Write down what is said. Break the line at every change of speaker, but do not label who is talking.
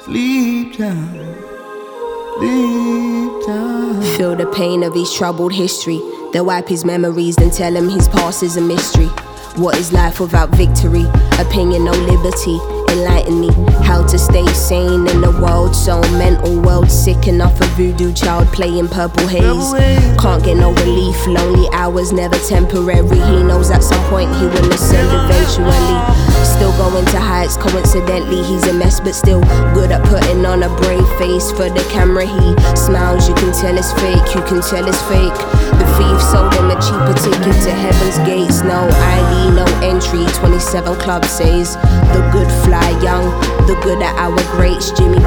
Sleep down, sleep down.
Feel the pain of his troubled history. They'll wipe his memories, then tell him his past is a mystery. What is life without victory? Opinion, no liberty. Enlighten me how to stay sane in a world so mental. World sick enough, a voodoo child playing purple haze. Can't get no relief, lonely hours never temporary. He knows at some point he will ascend eventually. Still going to heights, coincidentally he's a mess, but still good at putting on a brave face for the camera. He smiles, you can tell it's fake, you can tell it's fake. The thief sold him a cheaper ticket to heaven's gates. No ID, no entry, 27 Club says. The good fly young, the good at our greats. Jimmy